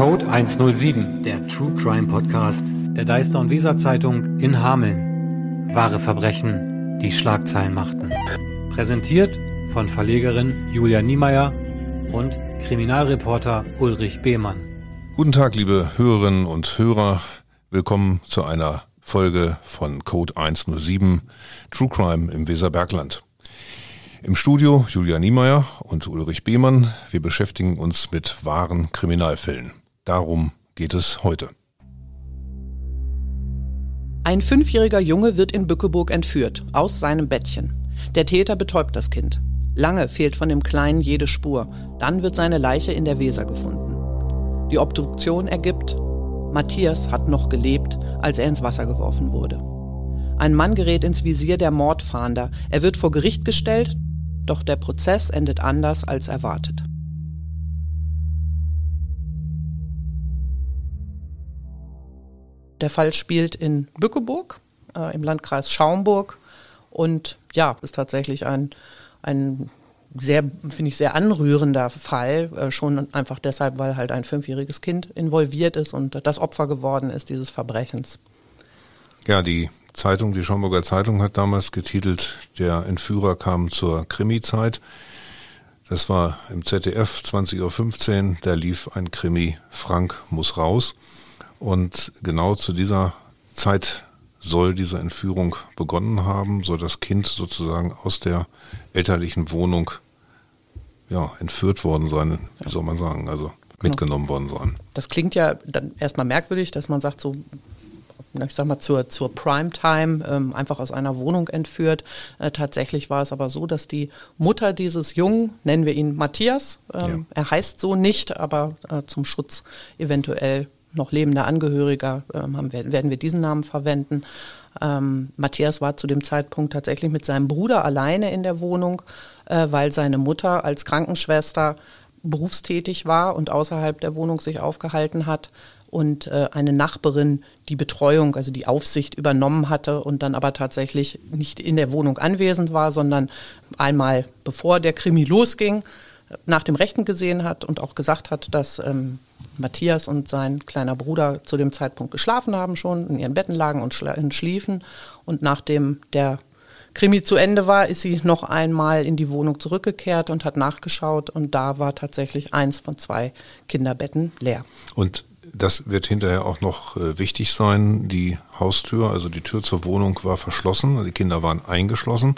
Code 107, der True Crime Podcast der Deister und Weser Zeitung in Hameln. Wahre Verbrechen, die Schlagzeilen machten. Präsentiert von Verlegerin Julia Niemeyer und Kriminalreporter Ulrich Behmann. Guten Tag, liebe Hörerinnen und Hörer. Willkommen zu einer Folge von Code 107, True Crime im Weserbergland. Im Studio Julia Niemeyer und Ulrich Behmann. Wir beschäftigen uns mit wahren Kriminalfällen. Darum geht es heute. Ein 5-jähriger Junge wird in Bückeburg entführt, aus seinem Bettchen. Der Täter betäubt das Kind. Lange fehlt von dem Kleinen jede Spur. Dann wird seine Leiche in der Weser gefunden. Die Obduktion ergibt, Matthias hat noch gelebt, als er ins Wasser geworfen wurde. Ein Mann gerät ins Visier der Mordfahnder. Er wird vor Gericht gestellt, doch der Prozess endet anders als erwartet. Der Fall spielt in Bückeburg, im Landkreis Schaumburg, und ja, ist tatsächlich ein sehr, finde ich, sehr anrührender Fall, schon einfach deshalb, weil halt ein 5-jähriges Kind involviert ist und das Opfer geworden ist dieses Verbrechens. Ja, die Schaumburger Zeitung hat damals getitelt, der Entführer kam zur Krimi-Zeit. Das war im ZDF 20.15 Uhr, da lief ein Krimi, Frank muss raus. Und genau zu dieser Zeit soll diese Entführung begonnen haben, soll das Kind sozusagen aus der elterlichen Wohnung entführt worden sein, wie soll man sagen, also mitgenommen worden sein. Das klingt ja dann erstmal merkwürdig, dass man sagt, so, ich sag mal, zur Primetime einfach aus einer Wohnung entführt. Tatsächlich war es aber so, dass die Mutter dieses Jungen, nennen wir ihn Matthias, er heißt so nicht, aber zum Schutz eventuell noch lebender Angehöriger werden wir diesen Namen verwenden. Matthias war zu dem Zeitpunkt tatsächlich mit seinem Bruder alleine in der Wohnung, weil seine Mutter als Krankenschwester berufstätig war und außerhalb der Wohnung sich aufgehalten hat und eine Nachbarin die Betreuung, also die Aufsicht übernommen hatte und dann aber tatsächlich nicht in der Wohnung anwesend war, sondern einmal bevor der Krimi losging, nach dem Rechten gesehen hat und auch gesagt hat, dass Matthias und sein kleiner Bruder zu dem Zeitpunkt geschlafen haben, schon in ihren Betten lagen und schliefen. Und nachdem der Krimi zu Ende war, ist sie noch einmal in die Wohnung zurückgekehrt und hat nachgeschaut. Und da war tatsächlich 1 von 2 Kinderbetten leer. Und das wird hinterher auch noch wichtig sein. Die Haustür, also die Tür zur Wohnung war verschlossen. Die Kinder waren eingeschlossen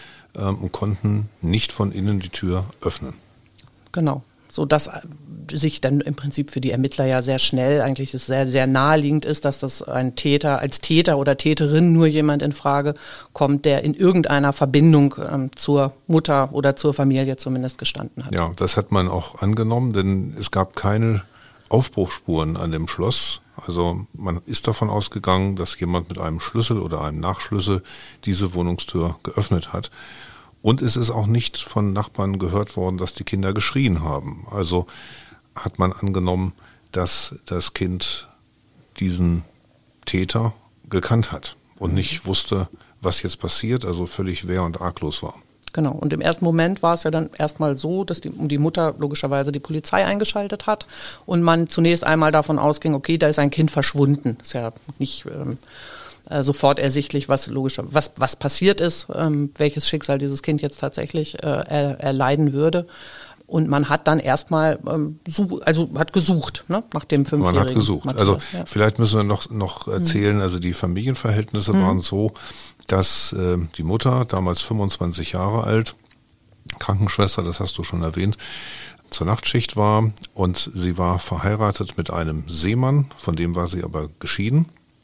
und konnten nicht von innen die Tür öffnen. Genau, sodass sich dann im Prinzip für die Ermittler ja sehr schnell eigentlich sehr, sehr naheliegend ist, dass das ein Täter als Täter oder Täterin nur jemand in Frage kommt, der in irgendeiner Verbindung zur Mutter oder zur Familie zumindest gestanden hat. Ja, das hat man auch angenommen, denn es gab keine Aufbruchsspuren an dem Schloss. Also man ist davon ausgegangen, dass jemand mit einem Schlüssel oder einem Nachschlüssel diese Wohnungstür geöffnet hat. Und es ist auch nicht von Nachbarn gehört worden, dass die Kinder geschrien haben. Also hat man angenommen, dass das Kind diesen Täter gekannt hat und nicht wusste, was jetzt passiert, also völlig wehr- und arglos war. Genau, und im ersten Moment war es ja dann erstmal so, dass die Mutter logischerweise die Polizei eingeschaltet hat und man zunächst einmal davon ausging, okay, da ist ein Kind verschwunden. Das ist ja nicht sofort ersichtlich, was passiert ist, welches Schicksal dieses Kind jetzt tatsächlich erleiden würde. Und man hat dann erstmal hat gesucht, ne, nach dem 5-jährigen Man hat gesucht. Matthias, also vielleicht müssen wir noch erzählen, also die Familienverhältnisse waren so, dass die Mutter, damals 25 Jahre alt, Krankenschwester, das hast du schon erwähnt, zur Nachtschicht war und sie war verheiratet mit einem Seemann, von dem war sie aber geschieden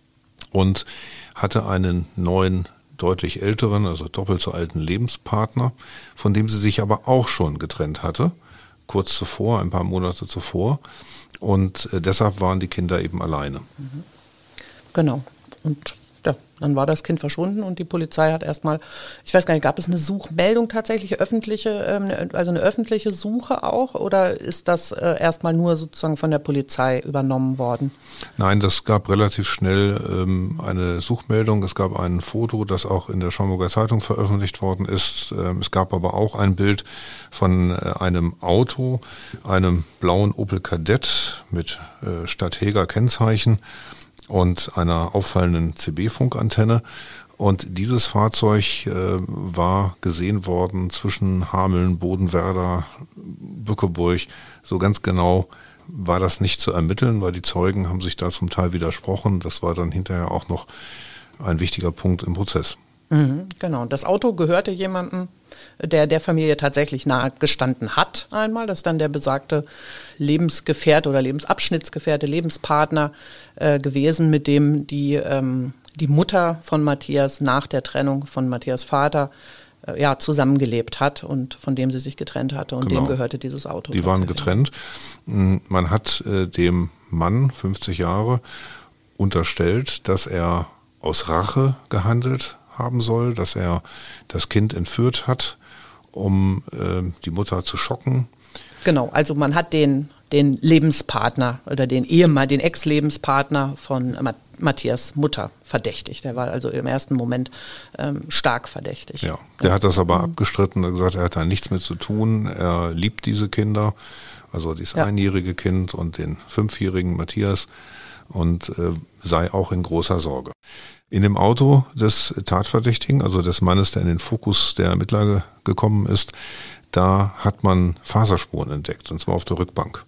und hatte einen neuen, deutlich älteren, also doppelt so alten Lebenspartner, von dem sie sich aber auch schon getrennt hatte, kurz zuvor, ein paar Monate zuvor. Und deshalb waren die Kinder eben alleine. Genau. Und ja, dann war das Kind verschwunden und die Polizei hat erstmal, ich weiß gar nicht, gab es eine Suchmeldung tatsächlich, also eine öffentliche Suche auch, oder ist das erstmal nur sozusagen von der Polizei übernommen worden? Nein, das gab relativ schnell eine Suchmeldung. Es gab ein Foto, das auch in der Schaumburger Zeitung veröffentlicht worden ist. Es gab aber auch ein Bild von einem Auto, einem blauen Opel Kadett mit Stadtheger Kennzeichen und einer auffallenden CB-Funkantenne. Und dieses Fahrzeug war gesehen worden zwischen Hameln, Bodenwerder, Bückeburg. So ganz genau war das nicht zu ermitteln, weil die Zeugen haben sich da zum Teil widersprochen. Das war dann hinterher auch noch ein wichtiger Punkt im Prozess. Genau, das Auto gehörte jemandem, der Familie tatsächlich nahe gestanden hat einmal. Das ist dann der besagte Lebensgefährte oder Lebensabschnittsgefährte, Lebenspartner gewesen, mit dem die Mutter von Matthias nach der Trennung von Matthias Vater zusammengelebt hat und von dem sie sich getrennt hatte und dem gehörte dieses Auto. Die waren getrennt. Man hat dem Mann, 50 Jahre, unterstellt, dass er aus Rache gehandelt haben soll, dass er das Kind entführt hat, um die Mutter zu schocken. Genau, also man hat den Lebenspartner oder den Ehemann, den Ex-Lebenspartner von Matthias Mutter verdächtigt. Der war also im ersten Moment stark verdächtig. Ja, der hat das aber abgestritten und gesagt, er hat da nichts mit zu tun. Er liebt diese Kinder, also dieses einjährige Kind und den 5-jährigen Matthias, und sei auch in großer Sorge. In dem Auto des Tatverdächtigen, also des Mannes, der in den Fokus der Ermittler gekommen ist, da hat man Faserspuren entdeckt, und zwar auf der Rückbank.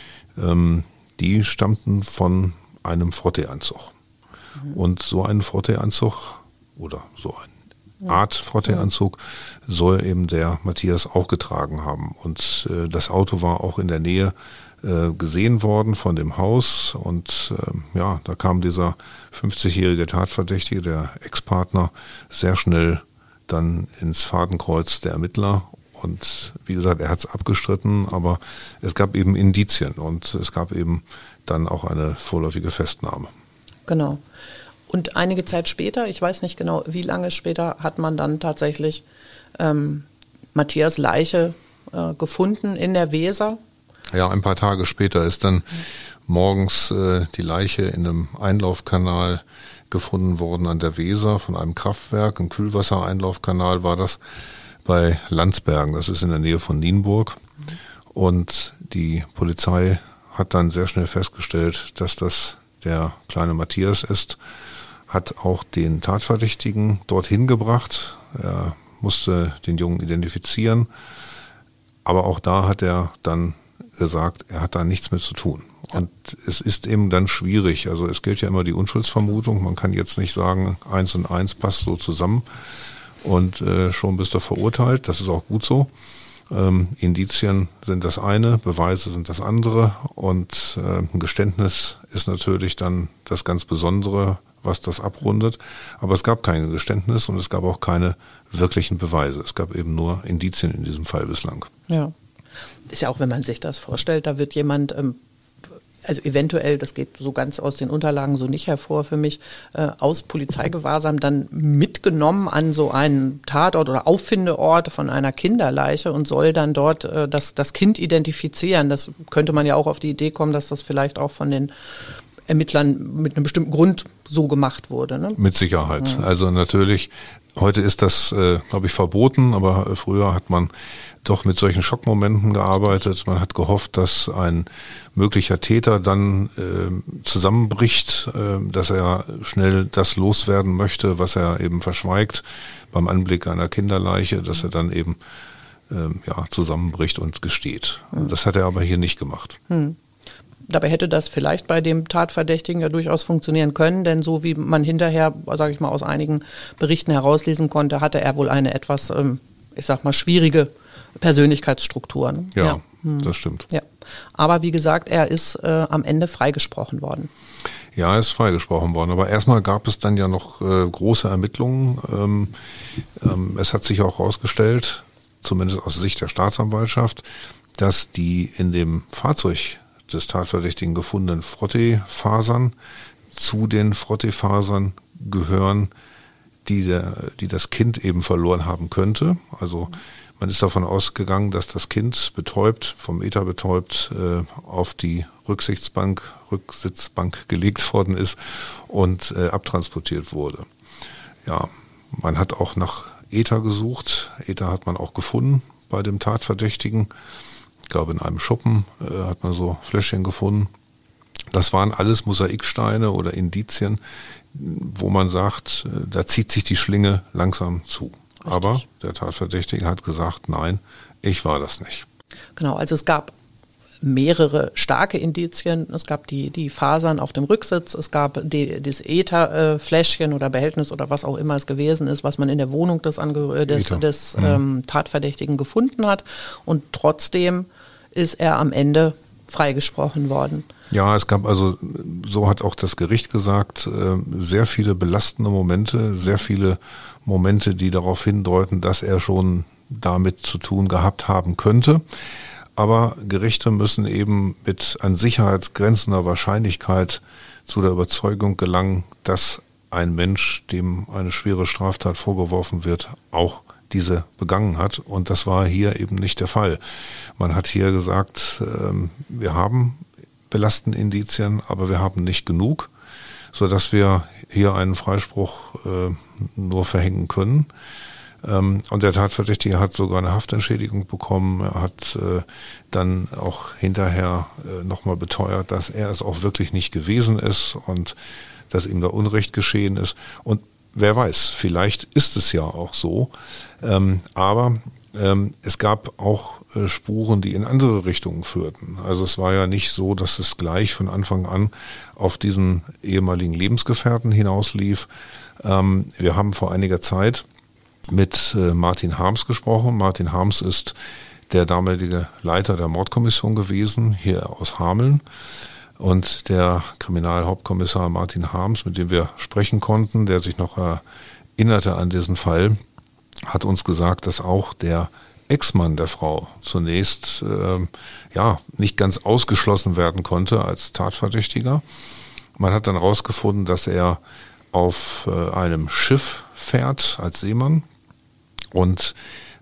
Die stammten von einem Frotteeanzug. Und so einen Frotteeanzug oder so eine Art Frotteeanzug soll eben der Matthias auch getragen haben. Und das Auto war auch in der Nähe gesehen worden von dem Haus, und da kam dieser 50-jährige Tatverdächtige, der Ex-Partner, sehr schnell dann ins Fadenkreuz der Ermittler. Und wie gesagt, er hat es abgestritten, aber es gab eben Indizien und es gab eben dann auch eine vorläufige Festnahme. Genau. Und einige Zeit später, ich weiß nicht genau, wie lange später, hat man dann tatsächlich Matthias Leiche gefunden in der Weser. Ja, ein paar Tage später ist dann morgens die Leiche in einem Einlaufkanal gefunden worden an der Weser von einem Kraftwerk. Ein Kühlwassereinlaufkanal war das bei Landsbergen, das ist in der Nähe von Nienburg. Und die Polizei hat dann sehr schnell festgestellt, dass das der kleine Matthias ist, hat auch den Tatverdächtigen dorthin gebracht. Er musste den Jungen identifizieren, aber auch da hat er dann gesagt, er hat da nichts mit zu tun. Und es ist eben dann schwierig. Also es gilt ja immer die Unschuldsvermutung. Man kann jetzt nicht sagen, 1 und 1 passt so zusammen und schon bist du verurteilt. Das ist auch gut so. Indizien sind das eine, Beweise sind das andere, und ein Geständnis ist natürlich dann das ganz Besondere, was das abrundet. Aber es gab kein Geständnis und es gab auch keine wirklichen Beweise. Es gab eben nur Indizien in diesem Fall bislang. Ja. Ist ja auch, wenn man sich das vorstellt, da wird jemand, also eventuell, das geht so ganz aus den Unterlagen so nicht hervor für mich, aus Polizeigewahrsam dann mitgenommen an so einen Tatort oder Auffindeort von einer Kinderleiche und soll dann dort das Kind identifizieren. Das könnte man ja auch auf die Idee kommen, dass das vielleicht auch von den Ermittlern mit einem bestimmten Grund so gemacht wurde. Ne? Mit Sicherheit. Ja. Also natürlich, heute ist das, glaube ich, verboten, aber früher hat man doch mit solchen Schockmomenten gearbeitet. Man hat gehofft, dass ein möglicher Täter dann zusammenbricht, dass er schnell das loswerden möchte, was er eben verschweigt beim Anblick einer Kinderleiche, dass er dann eben zusammenbricht und gesteht. Das hat er aber hier nicht gemacht. Dabei hätte das vielleicht bei dem Tatverdächtigen ja durchaus funktionieren können, denn so wie man hinterher, sage ich mal, aus einigen Berichten herauslesen konnte, hatte er wohl eine etwas, schwierige Persönlichkeitsstruktur. Ne? Ja, das stimmt. Ja. Aber wie gesagt, er ist am Ende freigesprochen worden. Ja, er ist freigesprochen worden. Aber erstmal gab es dann ja noch große Ermittlungen. Es hat sich auch herausgestellt, zumindest aus Sicht der Staatsanwaltschaft, dass die in dem Fahrzeug des Tatverdächtigen gefundenen Frottee-Fasern zu den Frottee-Fasern gehören, die das Kind eben verloren haben könnte. Also man ist davon ausgegangen, dass das Kind betäubt, vom Ether betäubt, auf die Rücksitzbank gelegt worden ist und abtransportiert wurde. Ja, man hat auch nach Ether gesucht. Ether hat man auch gefunden bei dem Tatverdächtigen. Ich glaube, in einem Schuppen hat man so Fläschchen gefunden. Das waren alles Mosaiksteine oder Indizien, wo man sagt, da zieht sich die Schlinge langsam zu. Richtig. Aber der Tatverdächtige hat gesagt, nein, ich war das nicht. Genau, also es gab mehrere starke Indizien. Es gab die Fasern auf dem Rücksitz, es gab das Etherfläschchen oder Behältnis oder was auch immer es gewesen ist, was man in der Wohnung des Tatverdächtigen gefunden hat. Und trotzdem ist er am Ende freigesprochen worden. Ja, es gab also, so hat auch das Gericht gesagt, sehr viele belastende Momente, sehr viele Momente, die darauf hindeuten, dass er schon damit zu tun gehabt haben könnte. Aber Gerichte müssen eben mit an Sicherheit grenzender Wahrscheinlichkeit zu der Überzeugung gelangen, dass ein Mensch, dem eine schwere Straftat vorgeworfen wird, auch diese begangen hat. Und das war hier eben nicht der Fall. Man hat hier gesagt, wir haben belastende Indizien, aber wir haben nicht genug, sodass wir hier einen Freispruch nur verhängen können. Und der Tatverdächtige hat sogar eine Haftentschädigung bekommen. Er hat dann auch hinterher nochmal beteuert, dass er es auch wirklich nicht gewesen ist und dass ihm da Unrecht geschehen ist. Und wer weiß, vielleicht ist es ja auch so. Aber es gab auch Spuren, die in andere Richtungen führten. Also es war ja nicht so, dass es gleich von Anfang an auf diesen ehemaligen Lebensgefährten hinauslief. Wir haben vor einiger Zeit mit Martin Harms gesprochen. Martin Harms ist der damalige Leiter der Mordkommission gewesen, hier aus Hameln. Und der Kriminalhauptkommissar Martin Harms, mit dem wir sprechen konnten, der sich noch erinnerte an diesen Fall, hat uns gesagt, dass auch der Ex-Mann der Frau zunächst nicht ganz ausgeschlossen werden konnte als Tatverdächtiger. Man hat dann herausgefunden, dass er auf einem Schiff fährt als Seemann. Und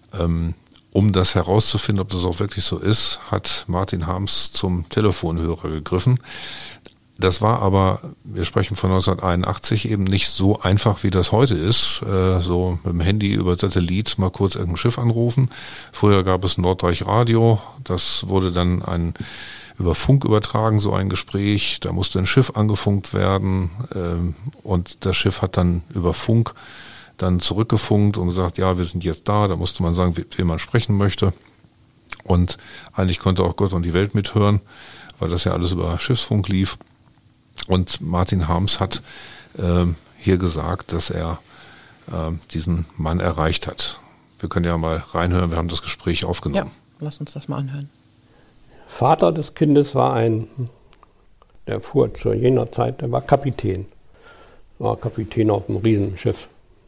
um das herauszufinden, ob das auch wirklich so ist, hat Martin Harms zum Telefonhörer gegriffen. Das war aber, wir sprechen von 1981, eben nicht so einfach, wie das heute ist. So mit dem Handy über Satellit mal kurz irgendein Schiff anrufen. Früher gab es Norddeutsch Radio, das wurde dann über Funk übertragen, so ein Gespräch. Da musste ein Schiff angefunkt werden und das Schiff hat dann über Funk dann zurückgefunkt und gesagt, ja, wir sind jetzt da. Da musste man sagen, wen man sprechen möchte. Und eigentlich konnte auch Gott und die Welt mithören, weil das ja alles über Schiffsfunk lief. Und Martin Harms hat hier gesagt, dass er diesen Mann erreicht hat. Wir können ja mal reinhören, wir haben das Gespräch aufgenommen. Ja, lass uns das mal anhören. Vater des Kindes war der fuhr zu jener Zeit, der war Kapitän. War Kapitän auf einem Riesenschiff.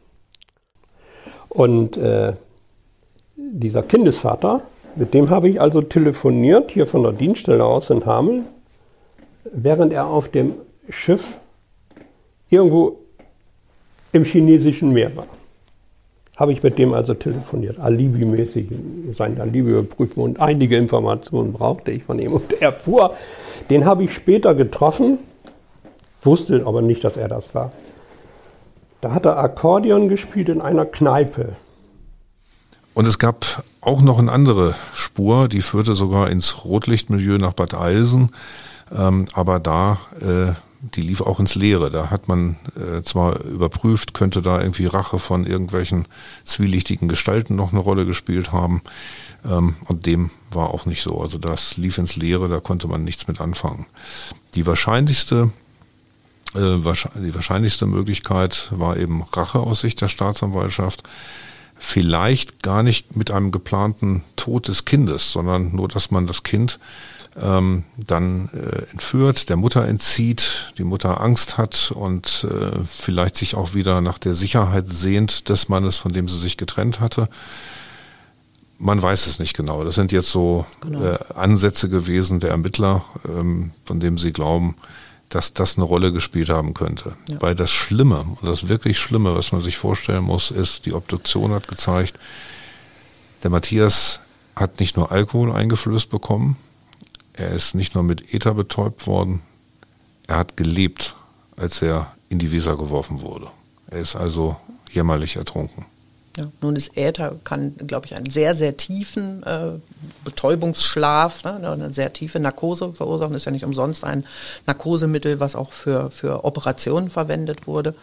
Und dieser Kindesvater, mit dem habe ich also telefoniert, hier von der Dienststelle aus in Hameln, während er auf dem Schiff irgendwo im chinesischen Meer war. Habe ich mit dem also telefoniert, alibimäßig, sein Alibi überprüfen und einige Informationen brauchte ich von ihm. Und er fuhr, den habe ich später getroffen, wusste aber nicht, dass er das war. Da hat er Akkordeon gespielt in einer Kneipe. Und es gab auch noch eine andere Spur, die führte sogar ins Rotlichtmilieu nach Bad Eilsen. Aber die lief auch ins Leere. Da hat man zwar überprüft, könnte da irgendwie Rache von irgendwelchen zwielichtigen Gestalten noch eine Rolle gespielt haben. Und dem war auch nicht so. Also das lief ins Leere, da konnte man nichts mit anfangen. Die wahrscheinlichste Möglichkeit war eben Rache aus Sicht der Staatsanwaltschaft. Vielleicht gar nicht mit einem geplanten Tod des Kindes, sondern nur, dass man das Kind dann entführt, der Mutter entzieht, die Mutter Angst hat und vielleicht sich auch wieder nach der Sicherheit sehnt des Mannes, von dem sie sich getrennt hatte. Man weiß es nicht genau. Das sind jetzt so Ansätze gewesen der Ermittler, von dem sie glauben, dass das eine Rolle gespielt haben könnte. Ja. Weil das Schlimme, und das wirklich Schlimme, was man sich vorstellen muss, ist, die Obduktion hat gezeigt, der Matthias hat nicht nur Alkohol eingeflößt bekommen, er ist nicht nur mit Ether betäubt worden, er hat gelebt, als er in die Weser geworfen wurde. Er ist also jämmerlich ertrunken. Ja, nun ist Äther, kann, glaube ich, einen sehr, sehr tiefen Betäubungsschlaf, ne, eine sehr tiefe Narkose verursachen. Das ist ja nicht umsonst ein Narkosemittel, was auch für Operationen verwendet wurde.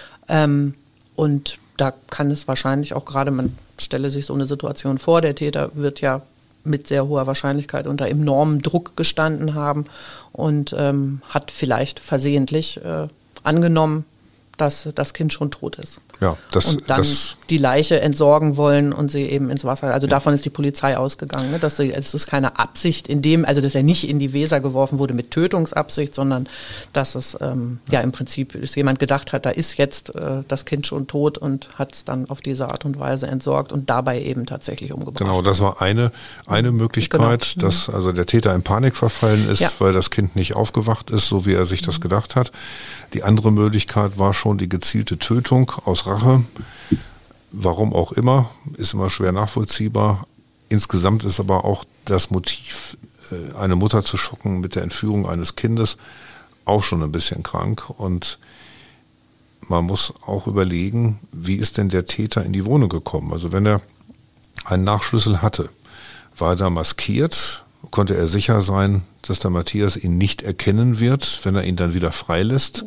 Und da kann es wahrscheinlich auch gerade, man stelle sich so eine Situation vor, der Täter wird ja mit sehr hoher Wahrscheinlichkeit unter enormem Druck gestanden haben und hat vielleicht versehentlich angenommen, dass das Kind schon tot ist. Ja, und dann die Leiche entsorgen wollen und sie eben ins Wasser. Also davon ist die Polizei ausgegangen, ne? Es ist keine Absicht also dass er nicht in die Weser geworfen wurde mit Tötungsabsicht, sondern dass es im Prinzip jemand gedacht hat, da ist jetzt das Kind schon tot und hat es dann auf diese Art und Weise entsorgt und dabei eben tatsächlich umgebracht. Genau, das war eine Möglichkeit, dass also der Täter in Panik verfallen ist, weil das Kind nicht aufgewacht ist, so wie er sich das gedacht hat. Die andere Möglichkeit war schon die gezielte Tötung aus Rache. Warum auch immer, ist immer schwer nachvollziehbar. Insgesamt ist aber auch das Motiv, eine Mutter zu schocken mit der Entführung eines Kindes, auch schon ein bisschen krank. Und man muss auch überlegen, wie ist denn der Täter in die Wohnung gekommen? Also wenn er einen Nachschlüssel hatte, war er da maskiert? Konnte er sicher sein, dass der Matthias ihn nicht erkennen wird, wenn er ihn dann wieder freilässt?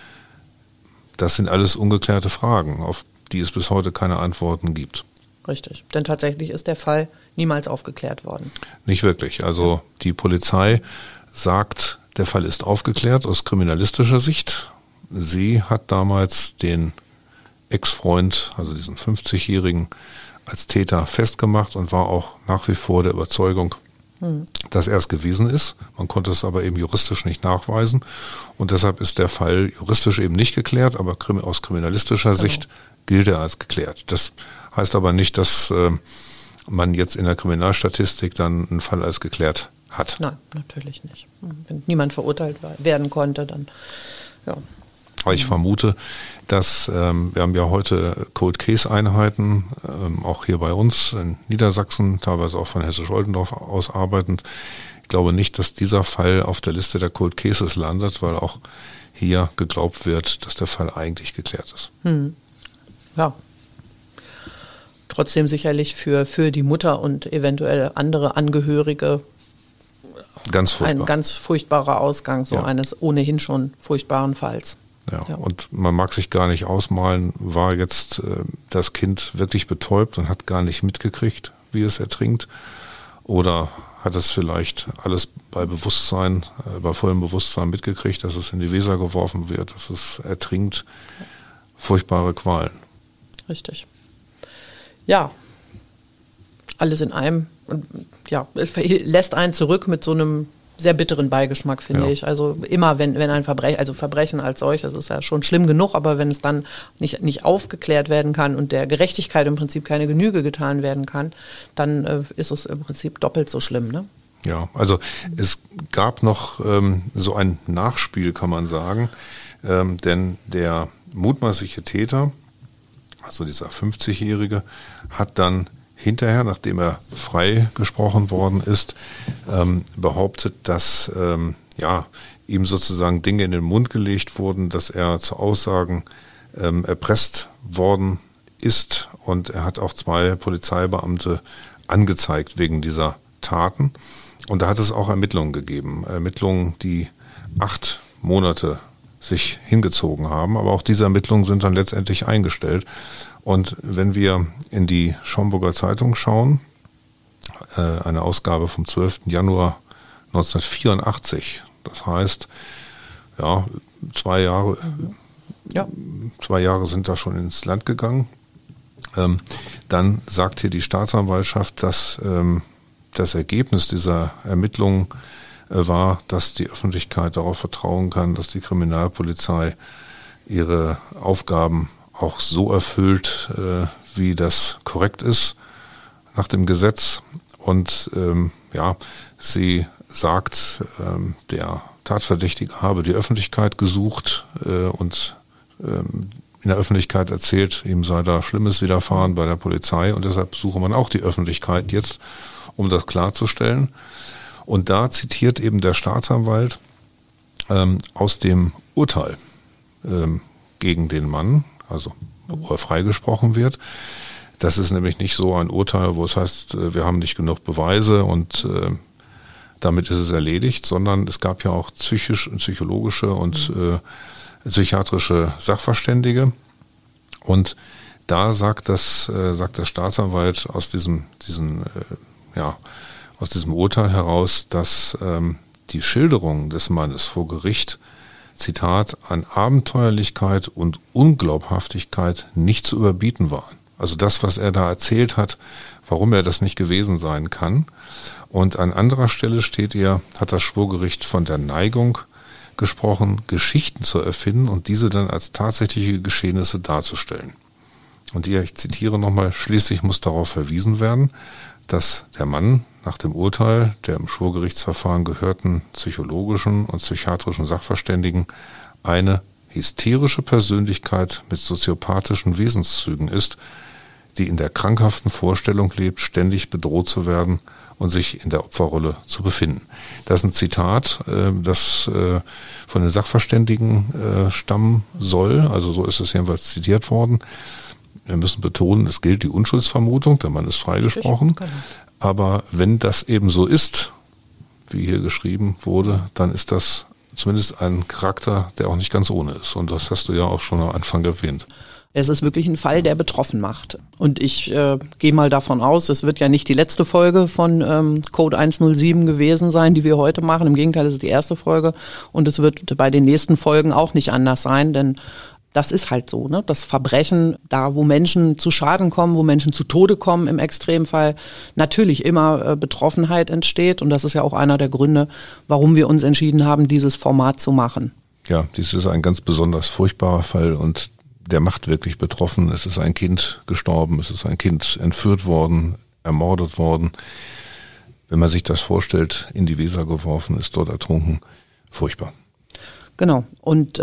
Das sind alles ungeklärte Fragen, auf die es bis heute keine Antworten gibt. Richtig, denn tatsächlich ist der Fall niemals aufgeklärt worden. Nicht wirklich. Also die Polizei sagt, der Fall ist aufgeklärt aus kriminalistischer Sicht. Sie hat damals den Ex-Freund, also diesen 50-Jährigen, als Täter festgemacht und war auch nach wie vor der Überzeugung, dass er es gewesen ist. Man konnte es aber eben juristisch nicht nachweisen und deshalb ist der Fall juristisch eben nicht geklärt, aber aus kriminalistischer Sicht gilt er als geklärt. Das heißt aber nicht, dass man jetzt in der Kriminalstatistik dann einen Fall als geklärt hat. Nein, natürlich nicht. Wenn niemand verurteilt werden konnte, dann ja. Aber ich vermute, dass wir haben ja heute Cold-Case-Einheiten, auch hier bei uns in Niedersachsen, teilweise auch von Hessisch-Oldendorf aus arbeitend. Ich glaube nicht, dass dieser Fall auf der Liste der Cold Cases landet, weil auch hier geglaubt wird, dass der Fall eigentlich geklärt ist. Ja. Trotzdem sicherlich für die Mutter und eventuell andere Angehörige ein ganz furchtbarer Ausgang eines ohnehin schon furchtbaren Falls. Ja, und man mag sich gar nicht ausmalen, war jetzt das Kind wirklich betäubt und hat gar nicht mitgekriegt, wie es ertrinkt? Oder hat es vielleicht alles bei vollem Bewusstsein mitgekriegt, dass es in die Weser geworfen wird, dass es ertrinkt? Furchtbare Qualen. Richtig. Ja, alles in einem. Und ja, es lässt einen zurück mit so einem sehr bitteren Beigeschmack, finde ich. Also immer, wenn ein Verbrechen als solches, das ist ja schon schlimm genug, aber wenn es dann nicht aufgeklärt werden kann und der Gerechtigkeit im Prinzip keine Genüge getan werden kann, dann ist es im Prinzip doppelt so schlimm, ne? Ja, also es gab noch so ein Nachspiel, kann man sagen, denn der mutmaßliche Täter, also dieser 50-Jährige, hat dann hinterher, nachdem er freigesprochen worden ist, behauptet, dass ihm sozusagen Dinge in den Mund gelegt wurden, dass er zu Aussagen erpresst worden ist und er hat auch 2 Polizeibeamte angezeigt wegen dieser Taten und da hat es auch Ermittlungen gegeben, Ermittlungen, die 8 Monate sich hingezogen haben, aber auch diese Ermittlungen sind dann letztendlich eingestellt. Und wenn wir in die Schaumburger Zeitung schauen, eine Ausgabe vom 12. Januar 1984, das heißt, 2 Jahre, 2 Jahre sind da schon ins Land gegangen, dann sagt hier die Staatsanwaltschaft, dass das Ergebnis dieser Ermittlungen war, dass die Öffentlichkeit darauf vertrauen kann, dass die Kriminalpolizei ihre Aufgaben auch so erfüllt, wie das korrekt ist nach dem Gesetz und sie sagt, der Tatverdächtige habe die Öffentlichkeit gesucht und in der Öffentlichkeit erzählt, ihm sei da Schlimmes widerfahren bei der Polizei und deshalb suche man auch die Öffentlichkeit jetzt, um das klarzustellen. Und da zitiert eben der Staatsanwalt aus dem Urteil gegen den Mann, also wo er freigesprochen wird. Das ist nämlich nicht so ein Urteil, wo es heißt, wir haben nicht genug Beweise und damit ist es erledigt, sondern es gab ja auch psychologische und psychiatrische Sachverständige. Und da sagt der Staatsanwalt aus diesem Urteil heraus, dass die Schilderungen des Mannes vor Gericht, Zitat, an Abenteuerlichkeit und Unglaubhaftigkeit nicht zu überbieten waren. Also das, was er da erzählt hat, warum er das nicht gewesen sein kann. Und an anderer Stelle hat das Schwurgericht von der Neigung gesprochen, Geschichten zu erfinden und diese dann als tatsächliche Geschehnisse darzustellen. Und hier, ich zitiere nochmal, schließlich muss darauf verwiesen werden, dass der Mann nach dem Urteil der im Schwurgerichtsverfahren gehörten psychologischen und psychiatrischen Sachverständigen eine hysterische Persönlichkeit mit soziopathischen Wesenszügen ist, die in der krankhaften Vorstellung lebt, ständig bedroht zu werden und sich in der Opferrolle zu befinden. Das ist ein Zitat, das von den Sachverständigen stammen soll, also so ist es jedenfalls zitiert worden. Wir müssen betonen, es gilt die Unschuldsvermutung, der Mann ist freigesprochen, aber wenn das eben so ist, wie hier geschrieben wurde, dann ist das zumindest ein Charakter, der auch nicht ganz ohne ist. Und das hast du ja auch schon am Anfang erwähnt. Es ist wirklich ein Fall, der betroffen macht. Und ich gehe mal davon aus, es wird ja nicht die letzte Folge von Code 107 gewesen sein, die wir heute machen. Im Gegenteil, es ist die erste Folge. Und es wird bei den nächsten Folgen auch nicht anders sein, denn das ist halt so, ne? Das Verbrechen, da wo Menschen zu Schaden kommen, wo Menschen zu Tode kommen im Extremfall, natürlich immer Betroffenheit entsteht. Und das ist ja auch einer der Gründe, warum wir uns entschieden haben, dieses Format zu machen. Ja, dies ist ein ganz besonders furchtbarer Fall und der macht wirklich betroffen. Es ist ein Kind gestorben, es ist ein Kind entführt worden, ermordet worden. Wenn man sich das vorstellt, in die Weser geworfen, ist dort ertrunken. Furchtbar. Genau. Und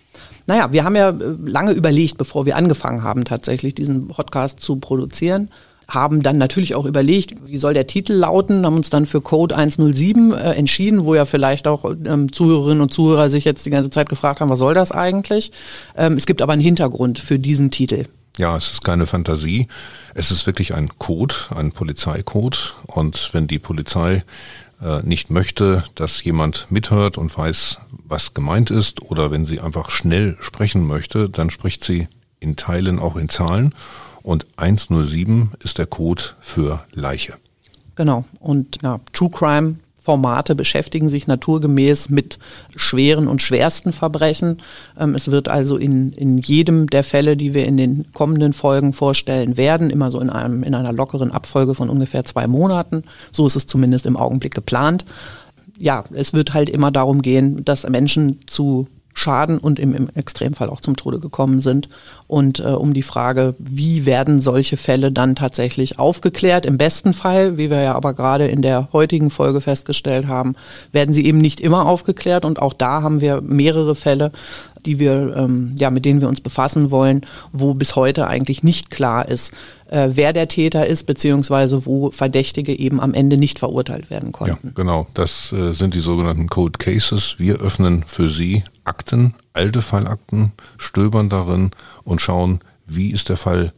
wir haben ja lange überlegt, bevor wir angefangen haben, tatsächlich diesen Podcast zu produzieren. Haben dann natürlich auch überlegt, wie soll der Titel lauten, haben uns dann für Code 107 entschieden, wo ja vielleicht auch Zuhörerinnen und Zuhörer sich jetzt die ganze Zeit gefragt haben, was soll das eigentlich? Es gibt aber einen Hintergrund für diesen Titel. Ja, es ist keine Fantasie. Es ist wirklich ein Code, ein Polizeicode. Und wenn die Polizei nicht möchte, dass jemand mithört und weiß, was gemeint ist, oder wenn sie einfach schnell sprechen möchte, dann spricht sie in Teilen auch in Zahlen. Und 107 ist der Code für Leiche. Genau. Und True Crime Formate beschäftigen sich naturgemäß mit schweren und schwersten Verbrechen. Es wird also in jedem der Fälle, die wir in den kommenden Folgen vorstellen werden, immer so in einer lockeren Abfolge von ungefähr 2 Monaten. So ist es zumindest im Augenblick geplant. Ja, es wird halt immer darum gehen, dass Menschen zu Schaden und im Extremfall auch zum Tode gekommen sind. Und um die Frage, wie werden solche Fälle dann tatsächlich aufgeklärt? Im besten Fall, wie wir ja aber gerade in der heutigen Folge festgestellt haben, werden sie eben nicht immer aufgeklärt. Und auch da haben wir mehrere Fälle, die wir, mit denen wir uns befassen wollen, wo bis heute eigentlich nicht klar ist, wer der Täter ist, beziehungsweise wo Verdächtige eben am Ende nicht verurteilt werden konnten. Ja, genau. Das sind die sogenannten Cold Cases. Wir öffnen für Sie Akten, alte Fallakten, stöbern darin und schauen, wie ist der Fall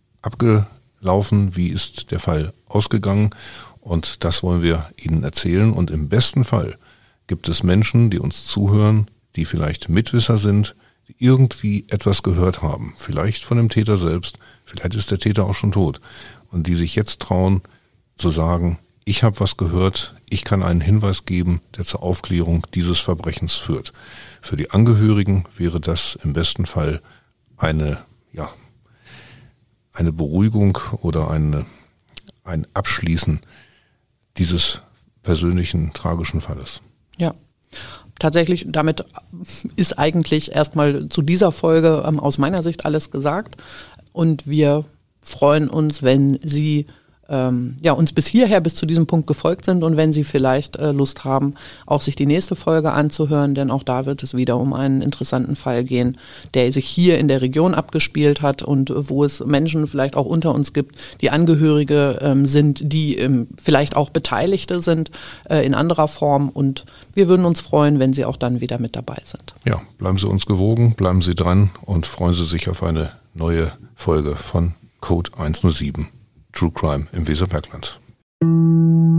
abgelaufen, wie ist der Fall ausgegangen. Und das wollen wir Ihnen erzählen. Und im besten Fall gibt es Menschen, die uns zuhören, die vielleicht Mitwisser sind, die irgendwie etwas gehört haben. Vielleicht von dem Täter selbst, vielleicht ist der Täter auch schon tot. Und die sich jetzt trauen zu sagen, ich habe was gehört, ich kann einen Hinweis geben, der zur Aufklärung dieses Verbrechens führt. Für die Angehörigen wäre das im besten Fall eine Beruhigung oder ein Abschließen dieses persönlichen, tragischen Falles. Ja. Tatsächlich, damit ist eigentlich erstmal zu dieser Folge aus meiner Sicht alles gesagt. Und wir freuen uns, wenn Sie uns bis zu diesem Punkt gefolgt sind und wenn Sie vielleicht Lust haben, auch sich die nächste Folge anzuhören, denn auch da wird es wieder um einen interessanten Fall gehen, der sich hier in der Region abgespielt hat und wo es Menschen vielleicht auch unter uns gibt, die Angehörige sind, die vielleicht auch Beteiligte sind in anderer Form und wir würden uns freuen, wenn Sie auch dann wieder mit dabei sind. Ja, bleiben Sie uns gewogen, bleiben Sie dran und freuen Sie sich auf eine neue Folge von Code 107. True Crime im Weserbergland.